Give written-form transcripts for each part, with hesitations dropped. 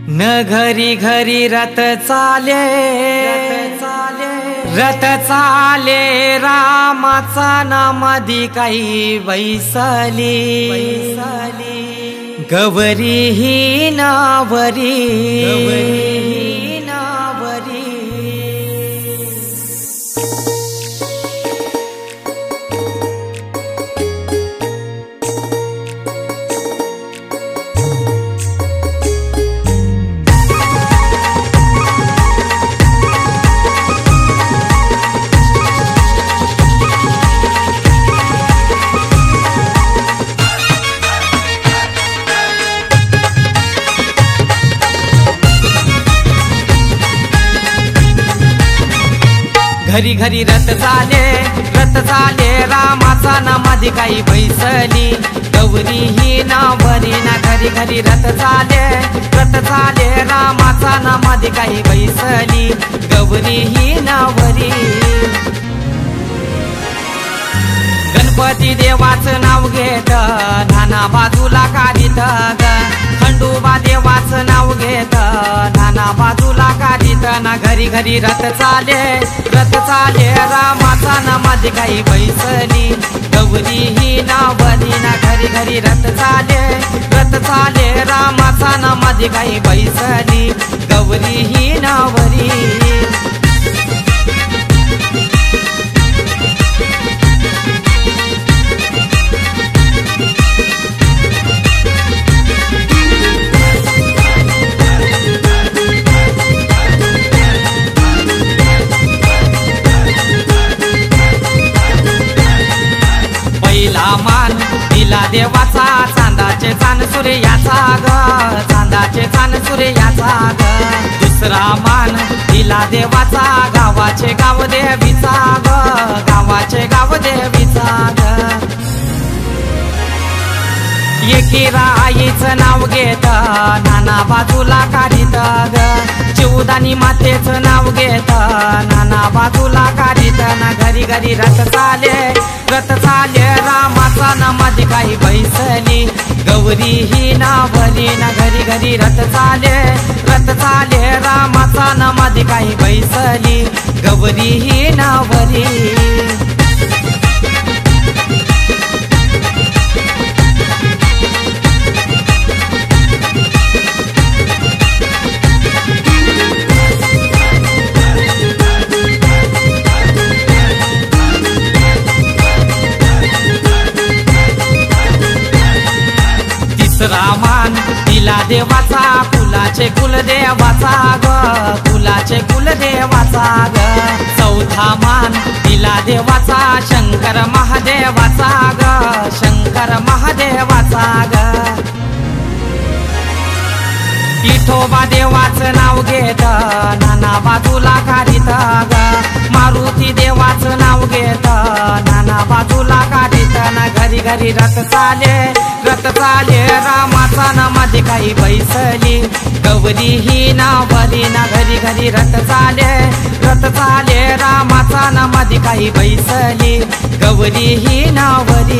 न घरी घरी रथ चाले, रथ चाले रामाचा नामधी काही बैसली, गवरी ही नावरी, घरी घरी रथ चाले रामाचा नामधी काही बैसली, गौरी ही नावरी ना। घरी घरी रथ चाले रामाचा नामधी काही बैसली, गौरी ही नावरी। गणपती देवाचं नाव घेत नाना बाजूला काढीत ग, खंडोबा देवाचं नाव घेत नाना बाजूला काढीत ना। घरी घरी रथ चाले रामाचा नामधी काही बैसली, गौरी ही नावरी ना। घरी घरी रथ चाले रामाचा नामधी काही बैसली, गौरी ही नावरी। मान दिला देवाचा, चांदाचे चान सूर्याचा ग, चांदाचे चान सूर्याचा ग। दुसरा मान दिला देवाचा, गावाचे गाव देवीचा ग, गावाचे गाव देवीचा ग। एकीरा आईचं नाव घेत नाना बाजूला काढीत ग, चिवदानी मातेचं नाव घेत नाना बाजूला काढीत ना। घरी घरी रथ चाले रामाचा नामधी काही बैसली, गौरी ही नावरी ना। घरी घरी रथ चाले रामाचा नामधी काही बैसली, गौरी ही नावरी। मान दिला देवाचा, कुलाचे कुलदेवाचा ग, कुलाचे कुलदेवाचा ग। चौथा मान दिला देवाचा, शंकर महादेवाचा ग, शंकर महादेवाचा ग। विठोबा देवाचं नाव घेत नाना बाजूला काढीत ग, मारुती देवाचं नाव घेत नाना बाजूला काढीत ना। घरी घरी रथ चाले रामाचा नामधी काही बैसली, गौरी ही नावरी ना। घरी घरी रथ चाले रामाचा नामधी काही बैसली, गौरी ही नावरी।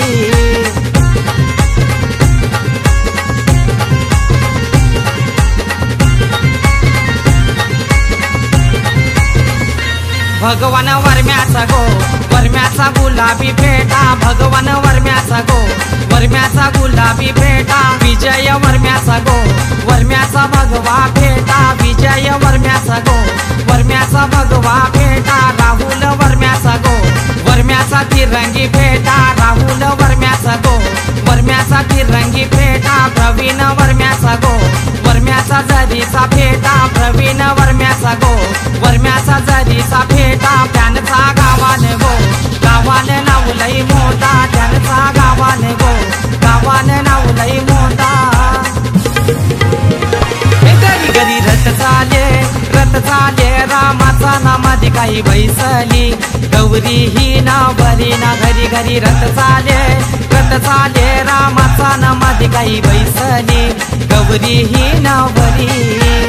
भगवान वर्म्याचा गो, वर्म्याचा गुलाबी फेटा, भगवान वर्म्याचा गो, वर्म्याचा गुलाबी फेटा। विजय वर्म्याचा गो, वर्म्याचा भगवा फेटा, विजय वर्म्याचा गो, वर्म्याचा भगवा फेटा। राहुल वर्म्याचा गो, वर्म्याचा तिरंगी फेटा, राहुल वर्म्याचा गो, वर्म्याचा तिरंगी फेटा। प्रवीण वर्म्याचा गो, वर्म्याचा जरीचा फेटा, प्रवीण वर्म्याचा गो, वर्म्याचा जरीचा फेटा। त्यांचा गावाने गो, गावाने नाव लई मोठा, त्यांचा गावाने गो, गावाने नाव लई मोठा। घरी घरी रथ चाले रामाचा नामधी काही बैसली, गौरी ही नावरी ना। घरी घरी रथ चाले रामाचा नामधी काही बैसली, गौरी ही नावरी।